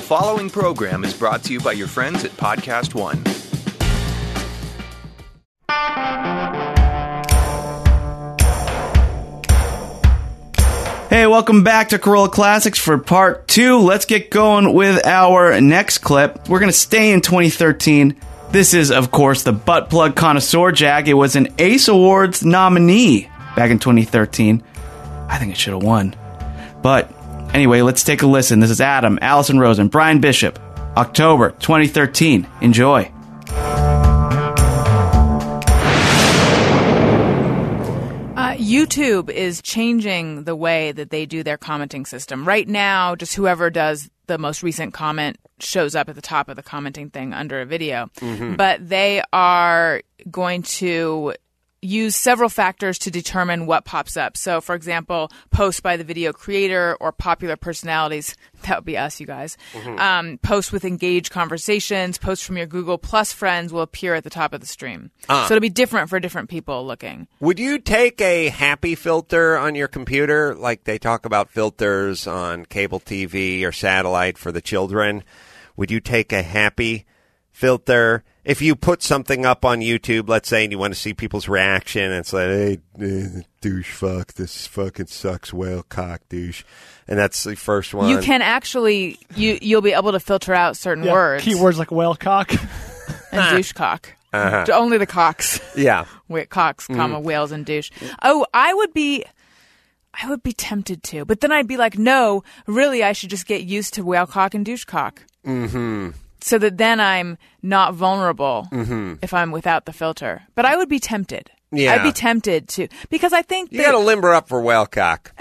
following program is brought to you by your friends at Podcast One. Hey, welcome back to Corolla Classics for part 2. Let's get going with our next clip. We're going to stay in 2013. This is, of course, the Butt Plug Connoisseur Jag. It was an Ace Awards nominee back in 2013. I think it should have won. But anyway, let's take a listen. This is Adam, Allison Rosen, Brian Bishop, October 2013. Enjoy. YouTube is changing the way that they do their commenting system. Right now, just whoever does the most recent comment shows up at the top of the commenting thing under a video. Mm-hmm. But they are going to use several factors to determine what pops up. So, for example, posts by the video creator or popular personalities. That would be us, you guys. Mm-hmm. Posts with engaged conversations, posts from your Google Plus friends will appear at the top of the stream. So it'll be different for different people looking. Would you take a happy filter on your computer, like they talk about filters on cable TV or satellite for the children? Would you take a happy filter? If you put something up on YouTube, let's say, and you want to see people's reaction, and it's like, hey, douche fuck, this fucking sucks, whale cock douche. And that's the first one. You can actually, you'll be able to filter out certain words. Keywords like whale cock. And douche cock. Uh-huh. Only the cocks. Yeah. Cocks, whales, and douche. Oh, I would be tempted to. But then I'd be like, no, really, I should just get used to whale cock and douche cock. Mm-hmm. So that then I'm not vulnerable if I'm without the filter. But I would be tempted. Yeah. I'd be tempted to. Because I think you got to limber up for whale cock.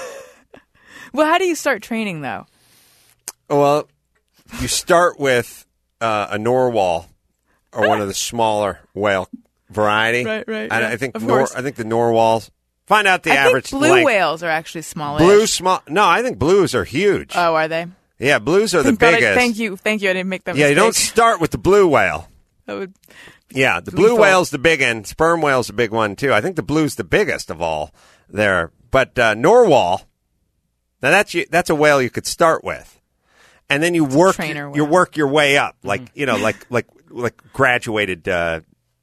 Well, how do you start training, though? Well, you start with a Narwhal or one of the smaller whale variety. Right. I think the Narwhals. Find out the average. I think blue whales are actually smallish. No, I think blues are huge. Oh, are they? Yeah, blues are the biggest. Thank you. I didn't make that mistake. Yeah, you don't start with the blue whale. Yeah, the blue whale's the big one. Sperm whale's the big one, too. I think the blue's the biggest of all there. But Narwhal, now that's a whale you could start with. And then you work your way up, like graduated, butt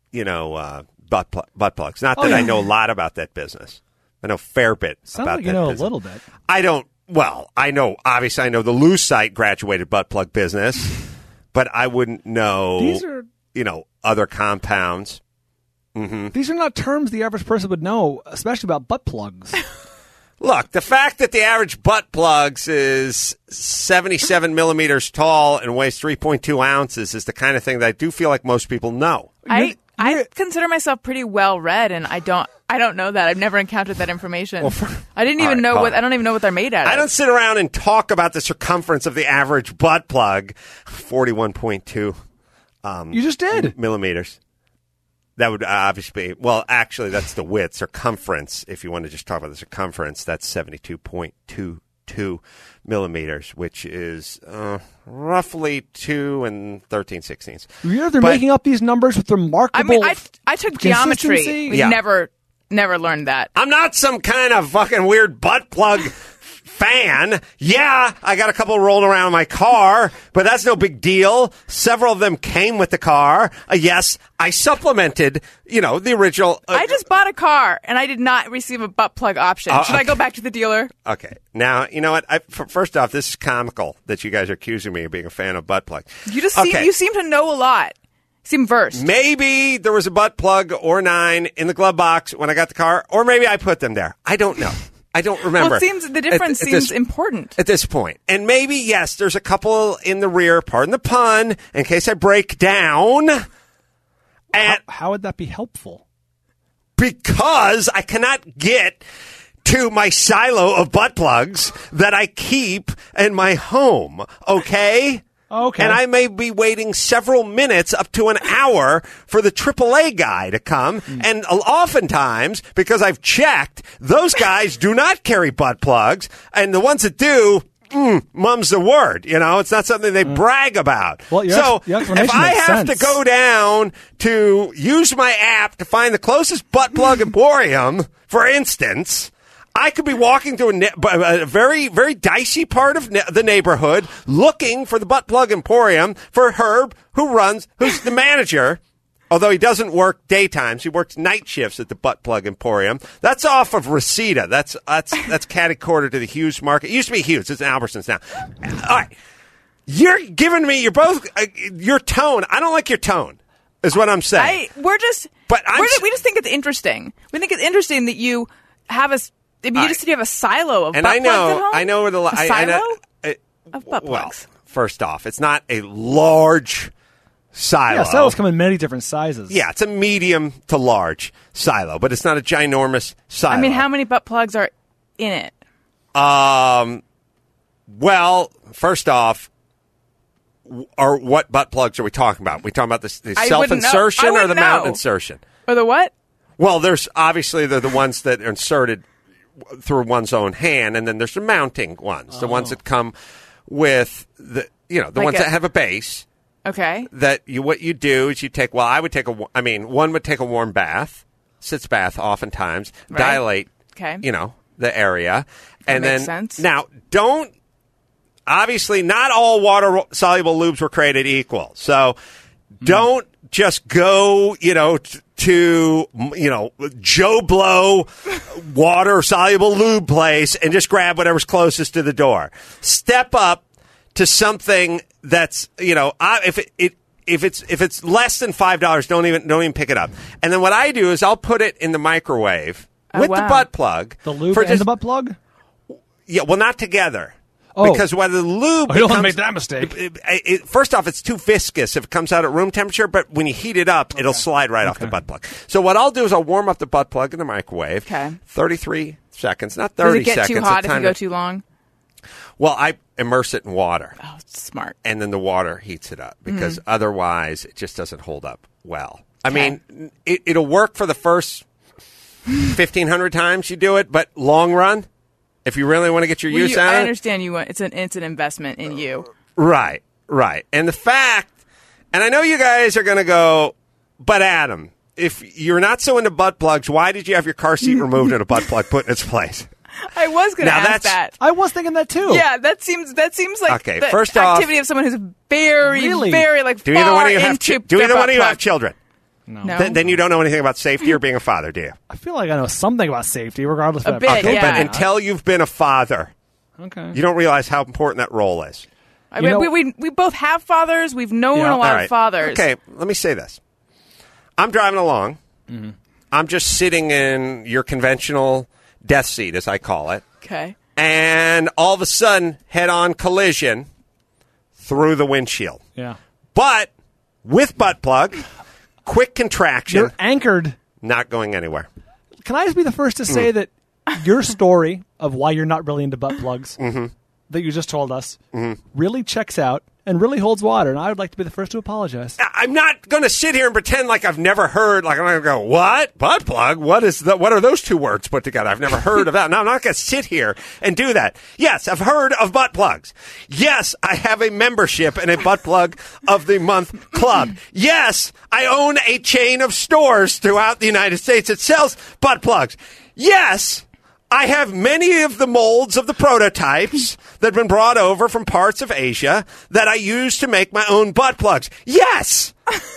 plugs. Not that I know a lot about that business. I know a fair bit about that business. Sounds like you know a little bit. I don't. Well, I know the Lucite graduated butt plug business, but I wouldn't know, other compounds. Mm-hmm. These are not terms the average person would know, especially about butt plugs. Look, the fact that the average butt plugs is 77 millimeters tall and weighs 3.2 ounces is the kind of thing that I do feel like most people know. I consider myself pretty well read, and I don't know that. I've never encountered that information. I don't even know what they're made out of. I don't sit around and talk about the circumference of the average butt plug. 41.2. You just did millimeters. That would obviously be, well, actually, that's the width. Circumference, if you want to just talk about the circumference, that's 72.22 millimeters, which is roughly 2 and 13/16. They're making up these numbers with remarkable I took geometry. We never learned that. I'm not some kind of fucking weird butt plug fan. Yeah, I got a couple rolling around in my car, but that's no big deal. Several of them came with the car. Yes, I supplemented, the original. I just bought a car, and I did not receive a butt plug option. Should I go back to the dealer? Okay. Now, you know what? First off, this is comical that you guys are accusing me of being a fan of butt plug. You seem to know a lot. You seem versed. Maybe there was a butt plug or 9 in the glove box when I got the car, or maybe I put them there. I don't know. I don't remember. Well, the difference seems important. At this point. And maybe, yes, there's a couple in the rear, pardon the pun, in case I break down. And how would that be helpful? Because I cannot get to my silo of butt plugs that I keep in my home, okay? Okay. And I may be waiting several minutes up to an hour for the AAA guy to come. And oftentimes, because I've checked, those guys do not carry butt plugs. And the ones that do, mum's the word. It's not something they brag about. Well, so if I have to go down to use my app to find the closest butt plug emporium, for instance, I could be walking through a very, very dicey part of the neighborhood looking for the Butt Plug Emporium for Herb, who's the manager. Although he doesn't work daytimes, he works night shifts at the Butt Plug Emporium. That's off of Reseda. That's catty corner to the Hughes Market. It used to be Hughes. It's Albertsons now. All right. You're giving me, your tone. I don't like your tone, is what I'm saying. We just think it's interesting. We think it's interesting that you have you have a silo of butt plugs at home? I know where the silo of butt plugs. Well, first off, it's not a large silo. Yeah, silos come in many different sizes. Yeah, it's a medium to large silo, but it's not a ginormous silo. I mean, how many butt plugs are in it? Well, first off, what butt plugs are we talking about? We talking about the self-insertion or the mount insertion? Or the what? Well, they're the ones that are inserted through one's own hand, and then there's the mounting ones, the ones that come with the ones that have a base. Okay. What you do is you take. Well, one would take a warm bath, sitz bath, oftentimes dilate. Okay. The area, and makes then sense. Now don't. Obviously, not all water-soluble lubes were created equal. So don't just go, to Joe Blow water-soluble lube place and just grab whatever's closest to the door. Step up to something that's, if it's less than $5, don't even pick it up. And then what I do is I'll put it in the microwave with the butt plug. The lube and the butt plug? Yeah, well, not together. Oh. Because whether the lube you don't want to make that mistake. First off, it's too viscous if it comes out at room temperature, but when you heat it up, it'll slide right off the butt plug. So what I'll do is I'll warm up the butt plug in the microwave. Okay. 33 seconds, not 30 seconds. Does it get too hot if you go too long? Well, I immerse it in water. Oh, smart. And then the water heats it up because otherwise it just doesn't hold up well. I mean, it'll work for the first 1,500 times you do it, but long run, if you really want to get your use out of it. I understand you want it's an investment in you. Right. And the fact, and I know you guys are going to go, but Adam, if you're not so into butt plugs, why did you have your car seat removed and a butt plug put in its place? I was going to ask that. I was thinking that too. Yeah, that seems like the first off, activity of someone who's very do either one of you have children? No. Then you don't know anything about safety or being a father, do you? I feel like I know something about safety, regardless of a bit. Okay, but until you've been a father, you don't realize how important that role is. I mean, we both have fathers. We've known a lot of fathers. Okay, let me say this. I'm driving along. Mm-hmm. I'm just sitting in your conventional death seat, as I call it. Okay. And all of a sudden, head-on collision through the windshield. Yeah. But with butt plug, quick contraction. You're anchored. Not going anywhere. Can I just be the first to say that your story of why you're not really into butt plugs that you just told us really checks out and really holds water, and I would like to be the first to apologize. I'm not going to sit here and pretend like I've never heard, like I'm going to go, what? Butt plug? What are those two words put together? I've never heard of that. No, I'm not going to sit here and do that. Yes, I've heard of butt plugs. Yes, I have a membership in a Butt Plug of the Month club. Yes, I own a chain of stores throughout the United States that sells butt plugs. Yes, I have many of the molds of the prototypes that have been brought over from parts of Asia that I use to make my own butt plugs. Yes!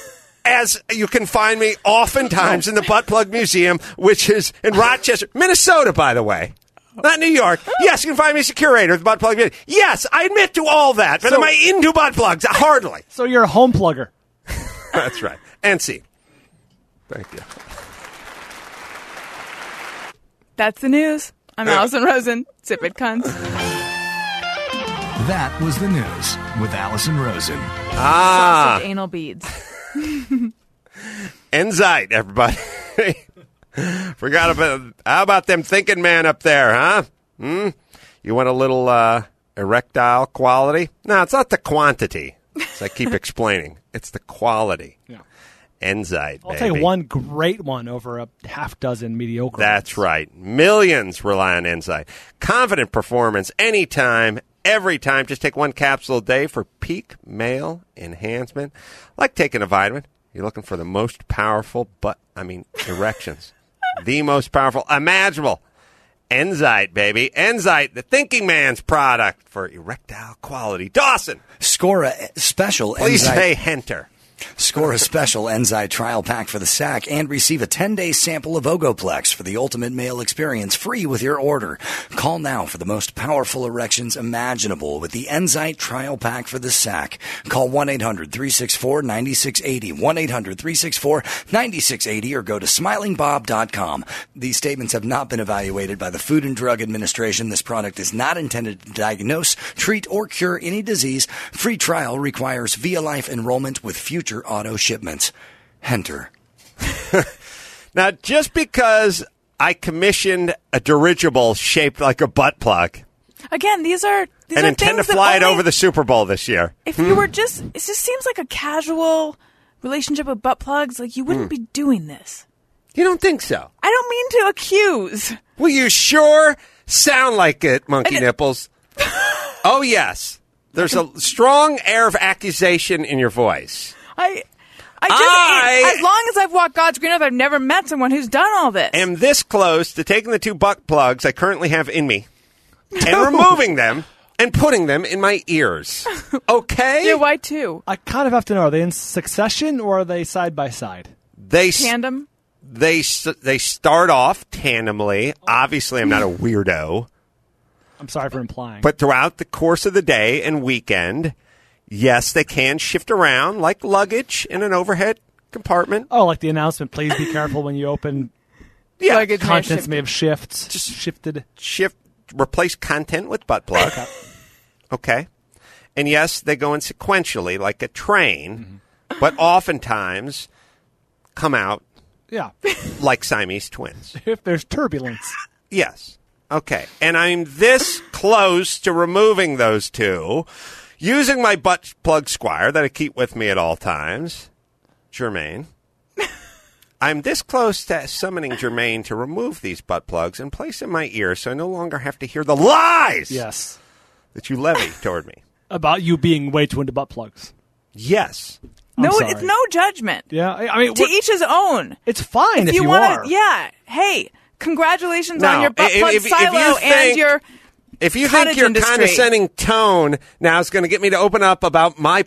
As you can find me oftentimes in the Butt Plug Museum, which is in Rochester, Minnesota, by the way. Not New York. Yes, you can find me as a curator of the Butt Plug Museum. Yes, I admit to all that, but am I into butt plugs? Hardly. So you're a home plugger. That's right. And see. Thank you. That's the news. I'm Allison Rosen. Zip it, cunts. That was the news with Allison Rosen. Sausage anal beads. Enzyte, everybody. Forgot about, how about them thinking man up there, huh? You want a little erectile quality? No, it's not the quantity, as I keep explaining. It's the quality. Yeah. Enzyte, I'll take one great one over a half dozen mediocre That's ones. Right. Millions rely on Enzyte. Confident performance anytime, every time. Just take one capsule a day for peak male enhancement. Like taking a vitamin. You're looking for the most powerful erections. The most powerful imaginable. Enzyte, baby. Enzyte, the thinking man's product for erectile quality. Dawson, Score a special please Enzyte. say Henter. Score a special Enzyte trial pack for the sack and receive a 10-day sample of Ogoplex for the ultimate male experience free with your order. Call now for the most powerful erections imaginable with the Enzyte trial pack for the sack. Call 1-800-364-9680, 1-800-364-9680, or go to smilingbob.com. These statements have not been evaluated by the Food and Drug Administration. This product is not intended to diagnose, treat, or cure any disease. Free trial requires Via Life enrollment with future auto shipments. Enter. Now, just because I commissioned a dirigible shaped like a butt plug Again, these are and intend to things that fly it only- over the Super Bowl this year. If you were just, it just seems like a casual relationship with butt plugs. Like you wouldn't be doing this. You don't think so? I don't mean to accuse. Well, you sure sound like it, Monkey Nipples. Oh, yes. There's a strong air of accusation in your voice. I as long as I've walked God's green earth, I've never met someone who's done all this. Am this close to taking the 2 butt plugs I currently have in me and removing them and putting them in my ears. Okay? Yeah, why two? I kind of have to know, are they in succession or are they side by side? They Tandem? They start off tandemly. Obviously, I'm not a weirdo. I'm sorry for implying. But throughout the course of the day and weekend, yes, they can shift around like luggage in an overhead compartment. Oh, like the announcement, please be careful when you open. Yeah, Luggage Contents shifted. may have shifted. replace content with butt plug. Okay. And yes, they go in sequentially like a train, but oftentimes come out Yeah. like Siamese twins. If there's turbulence. Yes. Okay. And I'm this close to removing those 2 using my butt plug squire that I keep with me at all times, Jermaine. I'm this close to summoning Jermaine to remove these butt plugs and place in my ear so I no longer have to hear the lies Yes. that you levy toward me. About you being way too into butt plugs. Yes. No, sorry. it's no judgment. Yeah, I mean, To each his own. it's fine if you wanna, are. Yeah. Hey, congratulations Now, on your butt plug if you silo think- and your. If you Cottage think your industry. condescending tone now is going to get me to open up about my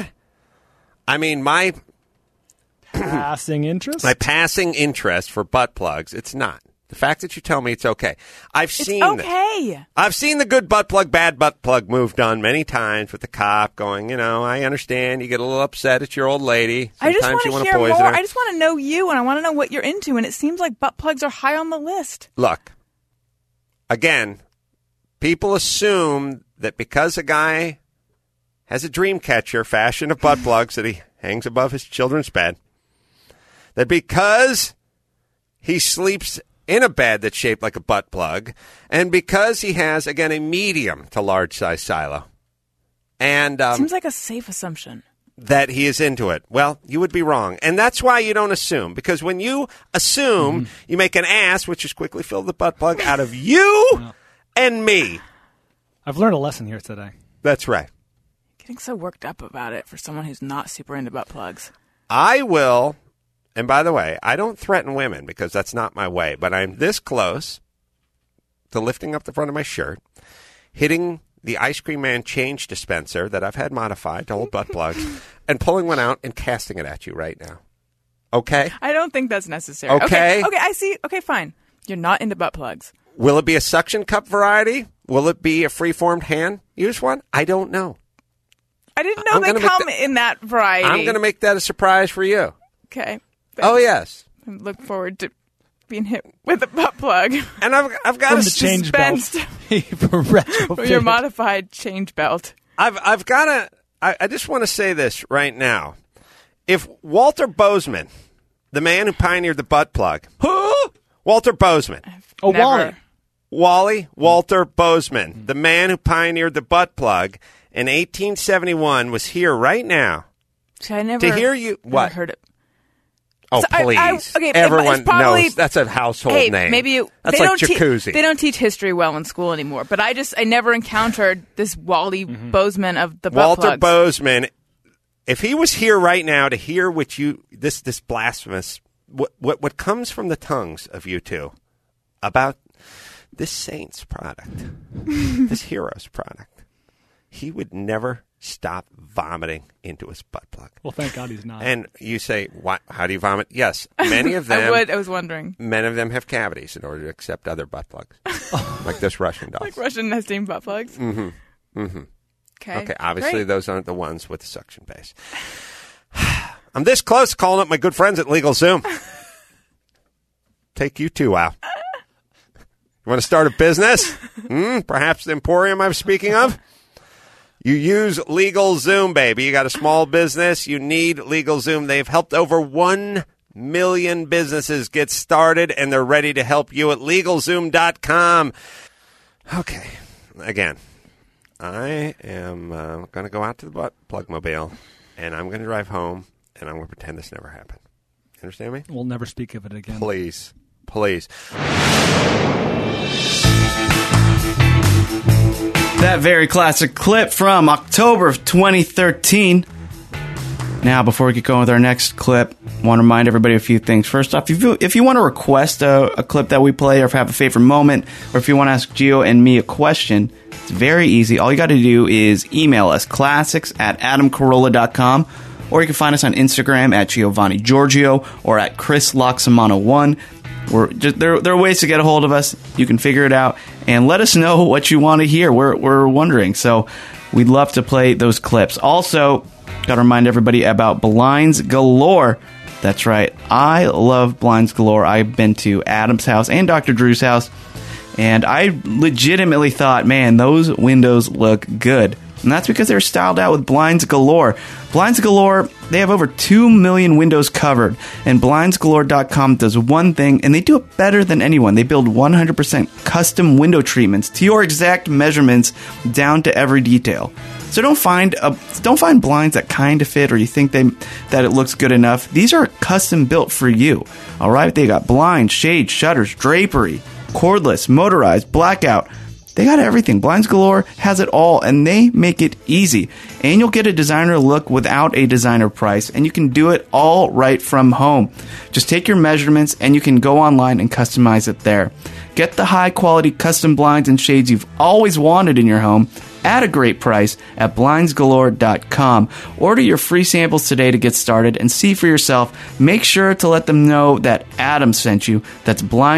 Passing interest? my passing interest for butt plugs, it's not. The fact that you tell me it's okay. I've It's seen okay. I've seen the good butt plug, bad butt plug move done many times with the cop going, I understand you get a little upset at your old lady. I just Sometimes you want want to to hear poison more. her. I just want to know you, and I want to know what you're into. And it seems like butt plugs are high on the list. Look, again, people assume that because a guy has a dream catcher fashioned of butt plugs that he hangs above his children's bed, that because he sleeps in a bed that's shaped like a butt plug, and because he has, again, a medium to large size silo, and Seems like a safe assumption. that he is into it. Well, you would be wrong. And that's why you don't assume. Because when you assume, you make an ass, which is quickly filled the butt plug, out of you and me. I've learned a lesson here today. That's right. Getting so worked up about it for someone who's not super into butt plugs. I will, and by the way, I don't threaten women because that's not my way, but I'm this close to lifting up the front of my shirt, hitting the Ice Cream Man change dispenser that I've had modified to hold butt plugs, and pulling one out and casting it at you right now. Okay? I don't think that's necessary. Okay. Okay, I see. Okay, fine. You're not into butt plugs. Will it be a suction cup variety? Will it be a free-formed hand use one? I don't know. I didn't know I'm they gonna make come in that variety. I'm going to make that a surprise for you. Okay. Oh, yes. I look forward to being hit with a butt plug. And I've got From to the change belt. From your modified change belt. I've got to. I just want to say this right now. If Walter Bozeman, the man who pioneered the butt plug, Walter Bozeman, Oh, Never. Walter Bozeman, the man who pioneered the butt plug in 1871, was here right now See, I never to hear you. never What? heard it. Oh, So please! okay, but Everyone it's probably- knows that's a household Hey, name. maybe that's they like don't jacuzzi. they don't teach history well in school anymore. But I never encountered this Wally Bozeman of the butt Walter plugs. Bozeman, if he was here right now to hear what you this blasphemous what comes from the tongues of you two about this Saints product, this Heroes product, he would never stop vomiting into his butt plug. Well, thank God he's not. And you say, "What? How do you vomit?" Yes, many of them. I was wondering. Many of them have cavities in order to accept other butt plugs, like this Russian doll. Like Russian nesting butt plugs? Mm-hmm. Mm-hmm. Okay, obviously great. Those aren't the ones with the suction base. I'm this close to calling up my good friends at LegalZoom. Take you too, Al. You want to start a business? Perhaps the Emporium I'm speaking of? You use LegalZoom, baby. You got a small business. You need LegalZoom. They've helped over 1 million businesses get started, and they're ready to help you at LegalZoom.com. Okay. Again, I am going to go out to the butt plug mobile, and I'm going to drive home, and I'm going to pretend this never happened. You understand me? We'll never speak of it again. Please. Please. That very classic clip from October of 2013. Now, before we get going with our next clip, I want to remind everybody of a few things. First off, if you want to request a clip that we play, or if you have a favorite moment, or if you want to ask Gio and me a question, it's very easy. All you got to do is email us, classics@adamcarolla.com, or you can find us on Instagram at Giovanni Giorgio or at Chris Loxamano1. There are ways to get a hold of us. You can figure it out and let us know what you want to hear. We're wondering, so we'd love to play those clips. Also, got to remind everybody about Blinds Galore. That's right, I love Blinds Galore. I've been to Adam's house and Dr. Drew's house, and I legitimately thought, man, those windows look good. And that's because they're styled out with Blinds Galore. Blinds Galore, they have over 2 million windows covered. And BlindsGalore.com does one thing, and they do it better than anyone. They build 100% custom window treatments to your exact measurements down to every detail. So don't find blinds that kind of fit, or you think that it looks good enough. These are custom built for you. All right, they got blinds, shades, shutters, drapery, cordless, motorized, blackout. They got everything. Blinds Galore has it all, and they make it easy. And you'll get a designer look without a designer price, and you can do it all right from home. Just take your measurements, and you can go online and customize it there. Get the high-quality custom blinds and shades you've always wanted in your home at a great price at BlindsGalore.com. Order your free samples today to get started and see for yourself. Make sure to let them know that Adam sent you. That's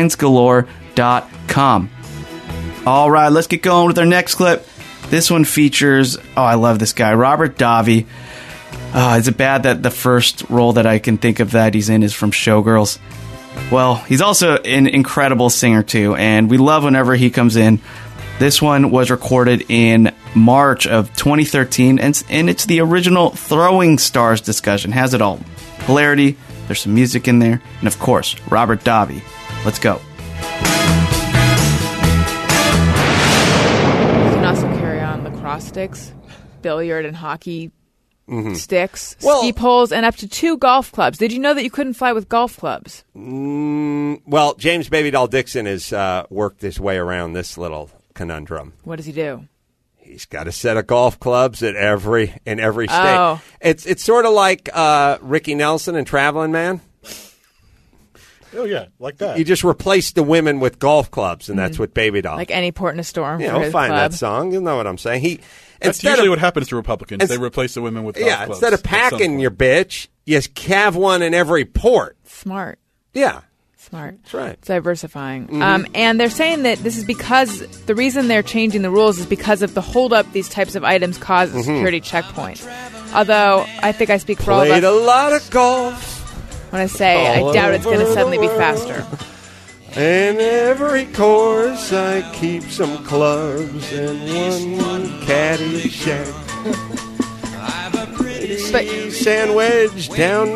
BlindsGalore.com. All right, let's get going with our next clip. This one features, I love this guy, Robert Davi. Is it bad that the first role that I can think of that he's in is from Showgirls? Well, he's also an incredible singer, too, and we love whenever he comes in. This one was recorded in March of 2013, and it's the original Throwing Stars discussion. Has it all. Hilarity, there's some music in there, and of course, Robert Davi. Let's go. Lacrosse sticks, billiard and hockey sticks, ski poles, and up to 2 golf clubs. Did you know that you couldn't fly with golf clubs? Well, James Baby Doll Dixon has worked his way around this little conundrum. What does he do? He's got a set of golf clubs in every state. Oh. It's sort of like Ricky Nelson and Traveling Man. Oh, yeah, like that. You just replace the women with golf clubs, and that's what Baby Doll. Like Any Port in a Storm. Yeah, we'll find that song. You'll know what I'm saying. That's usually what happens to Republicans. They replace the women with golf clubs. Instead of packing your bitch, you have one in every port. Smart. Yeah. Smart. That's right. It's diversifying. And they're saying that this is because the reason they're changing the rules is because of the holdup these types of items cause at security checkpoints. Although, I think I speak for all of us. Played a lot of golf. When I say I doubt it's going to suddenly be faster. In every course, I keep some clubs and one caddy shack. But Sandwich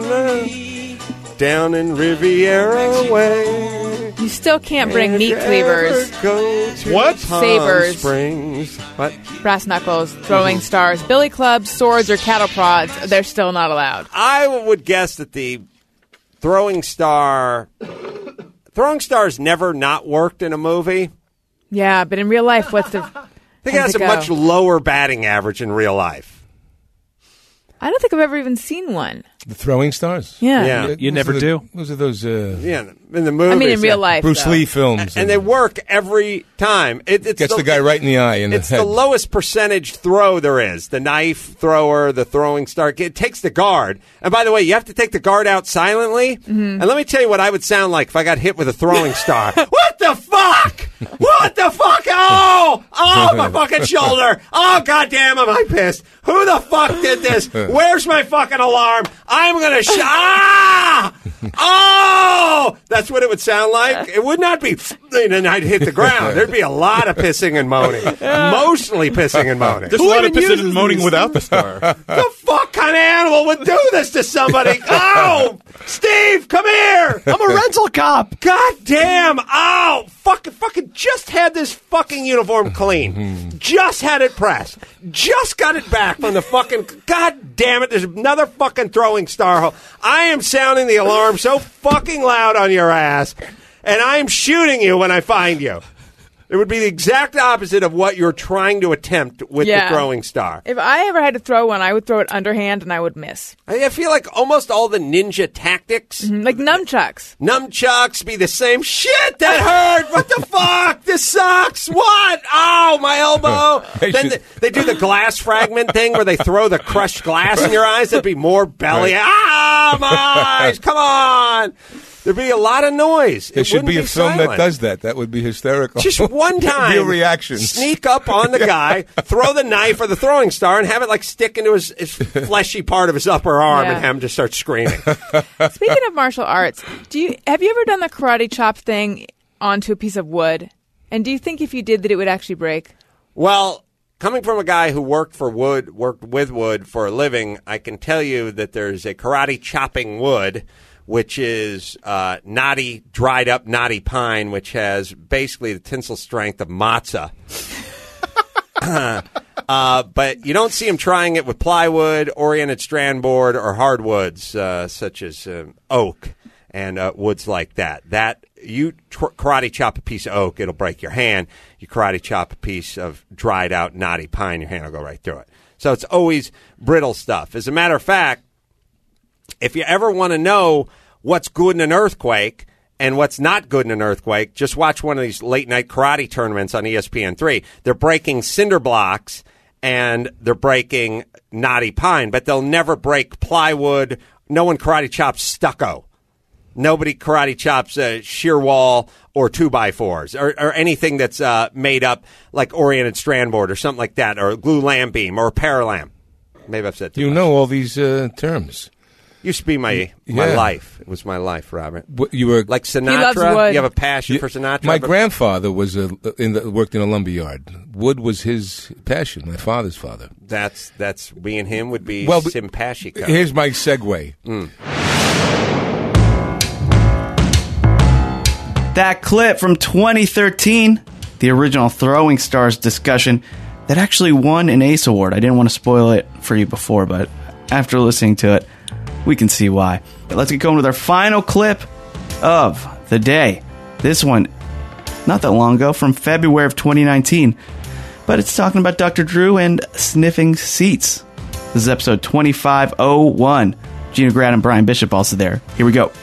down in Riviera Way. you still can't bring meat cleavers, What? sabers, Springs. What? brass knuckles, throwing stars, billy clubs, swords, or cattle prods. They're still not allowed. I would guess that the Throwing Star's never not worked in a movie. Yeah, but in real life, what's the... I think it has a much lower batting average in real life. I don't think I've ever even seen one. The throwing stars? Yeah. Yeah. You never do. Those are those Yeah, in the movies. I mean, in real life, Bruce though. Lee films. And they work every time. It's Gets the guy right in the eye. And It's the head. the lowest percentage throw there is. The knife thrower, the throwing star. It takes the guard. And by the way, you have to take the guard out silently. Mm-hmm. And let me tell you what I would sound like if I got hit with a throwing star. What the fuck? What the fuck? Oh, my fucking shoulder. Oh, goddamn, am I pissed? Who the fuck did this? Where's my fucking alarm? I'm going to Oh! That's what it would sound like. It would not be, and I'd hit the ground. There'd be a lot of pissing and moaning. Mostly pissing and moaning. There's a lot of pissing and moaning without the star. The fuck kind of animal would do this to somebody? Oh! Steve, come here! I'm a rental cop. God damn! Oh! Fucking just had this fucking uniform clean. Just had it pressed. Just got it back from the fucking... God damn it, there's another fucking throwing star hole. I am sounding the alarm so fucking loud on your ass, and I am shooting you when I find you. It would be the exact opposite of what you're trying to attempt with the throwing star. If I ever had to throw one, I would throw it underhand and I would miss. I feel like almost all the ninja tactics, Like nunchucks. nunchucks, be the same. Shit, that hurt. What the fuck? This sucks. What? Oh, my elbow. Then they do the glass fragment thing where they throw the crushed glass in your eyes. That'd be more belly. Right. Ah, my eyes. Come on. There'd be a lot of noise. There should be a film silent. that does that. That would be hysterical. Just one time. Real reactions. Sneak up on the guy, throw the knife or the throwing star, and have it like stick into his fleshy part of his upper arm Yeah. and have him just start screaming. Speaking of martial arts, have you ever done the karate chop thing onto a piece of wood? And do you think if you did that it would actually break? Well, coming from a guy who worked with wood for a living, I can tell you that there's a karate chopping wood, which is dried up knotty pine, which has basically the tensile strength of matzah. But you don't see him trying it with plywood, oriented strand board, or hardwoods such as oak and woods like that. That you karate chop a piece of oak, it'll break your hand. You karate chop a piece of dried out knotty pine, your hand will go right through it. So it's always brittle stuff. As a matter of fact, if you ever want to know what's good in an earthquake and what's not good in an earthquake, just watch one of these late-night karate tournaments on ESPN3. They're breaking cinder blocks and they're breaking knotty pine, but they'll never break plywood. No one karate chops stucco. Nobody karate chops shear wall or 2x4s or anything that's made up like oriented strand board or something like that, or glue lamb beam or paralam. Maybe I've said too much. know all these terms. Used to be my life. It was my life, Robert. You were like He loves Sinatra. wood. You have a passion for Sinatra. My grandfather was worked in a lumber yard. Wood was his passion. My father's father. That's me and him would be simpatico. Here's my segue. That clip from 2013, the original Throwing Stars discussion, that actually won an ACE Award. I didn't want to spoil it for you before, but after listening to it, we can see why. But let's get going with our final clip of the day. This one, not that long ago, from February of 2019. But it's talking about Dr. Drew and sniffing seats. This is episode 2501. Gina Grad and Brian Bishop also there. Here we go.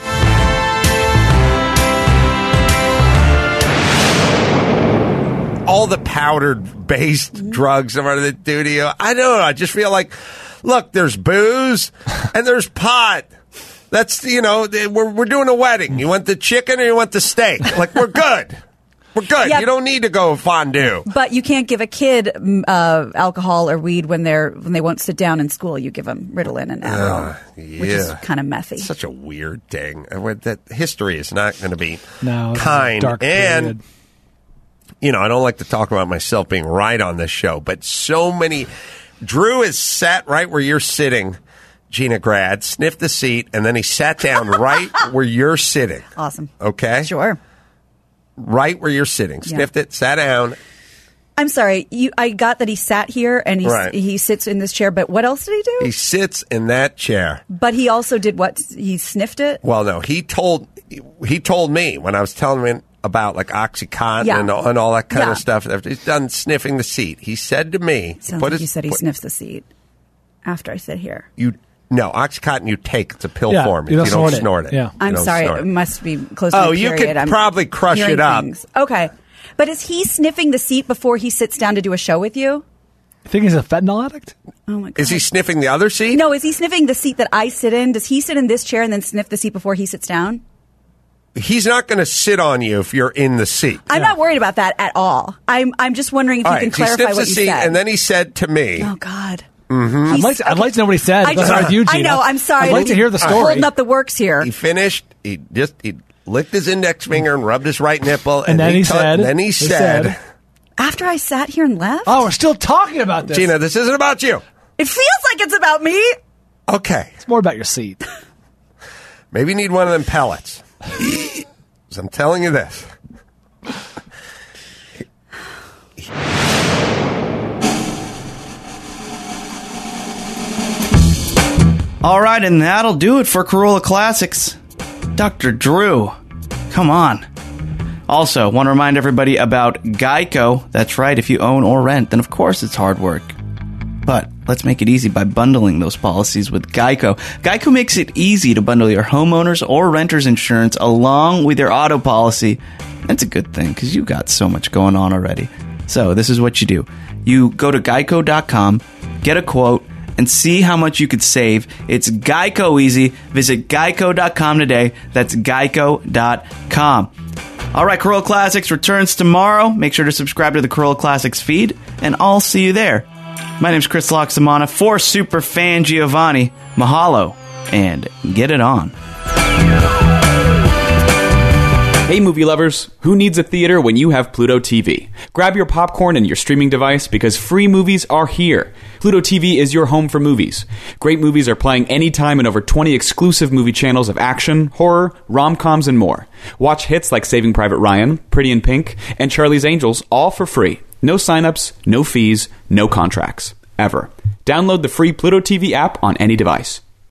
All the powdered-based drugs that are the studio. I don't know. I just feel like, look, there's booze and there's pot. That's, we're doing a wedding. You want the chicken or you want the steak? Like, we're good. We're good. Yeah. You don't need to go fondue. But you can't give a kid alcohol or weed when they won't sit down in school. You give them Ritalin and Adderall, which is kind of methy. Such a weird thing. That history is not going to be No, kind. dark and period. I don't like to talk about myself being right on this show, but so many. Drew is sat right where you're sitting, Gina Grad, sniffed the seat, and then he sat down right where you're sitting. Awesome. Okay? Sure. Right where you're sitting. Sniffed it, sat down. I'm sorry. I got that he sat here and he sits in this chair, but what else did he do? He sits in that chair. But he also did what? He sniffed it? Well, no. He told me when I was telling him about like OxyContin and all that kind of stuff. He's done sniffing the seat. He said to me, Sounds like you said he sniffs the seat after I sit here. You No, OxyContin you take. It's a pill Yeah, form. you don't If you don't snort it. snort it. Yeah. I'm You don't sorry. snort It it. must be close to Oh, the you period. could I'm probably crush hearing it up. things. Okay. But is he sniffing the seat before he sits down to do a show with you? You think he's a fentanyl addict? Oh, my God. Is he sniffing the other seat? No, is he sniffing the seat that I sit in? Does he sit in this chair and then sniff the seat before he sits down? He's not going to sit on you if you're in the seat. I'm not worried about that at all. I'm just wondering if All you can right, he clarify sniffs what the you seat, said. and then he said to me, Oh, God. I'd like to know what he said. I Go ahead with you, I Gina. know. I'm sorry. I'd like to hear the story. Holding up the works here. he finished, he licked his index finger and rubbed his right nipple, And then he said- then he said, After I sat here and left? Oh, we're still talking about this. Gina, this isn't about you. It feels like it's about me. Okay, It's more about your seat. maybe you need one of them pellets. 'Cause I'm telling you this. All right, and that'll do it for Corolla Classics. Dr. Drew, come on. Also, want to remind everybody about Geico. That's right, if you own or rent, then of course it's hard work. But let's make it easy by bundling those policies with Geico. Geico makes it easy to bundle your homeowners or renters insurance along with your auto policy. That's a good thing because you've got so much going on already. So this is what you do. You go to geico.com, get a quote, and see how much you could save. It's Geico easy. Visit geico.com today. That's geico.com. All right, Corolla Classics returns tomorrow. Make sure to subscribe to the Corolla Classics feed, and I'll see you there. My name's Chris Loxamana for Superfan Giovanni. Mahalo, and get it on. Hey movie lovers, who needs a theater when you have Pluto TV? Grab your popcorn and your streaming device because free movies are here. Pluto TV is your home for movies. Great movies are playing anytime in over 20 exclusive movie channels of action, horror, rom-coms, and more. Watch hits like Saving Private Ryan, Pretty in Pink, and Charlie's Angels all for free. No signups, no fees, no contracts. Ever. Download the free Pluto TV app on any device.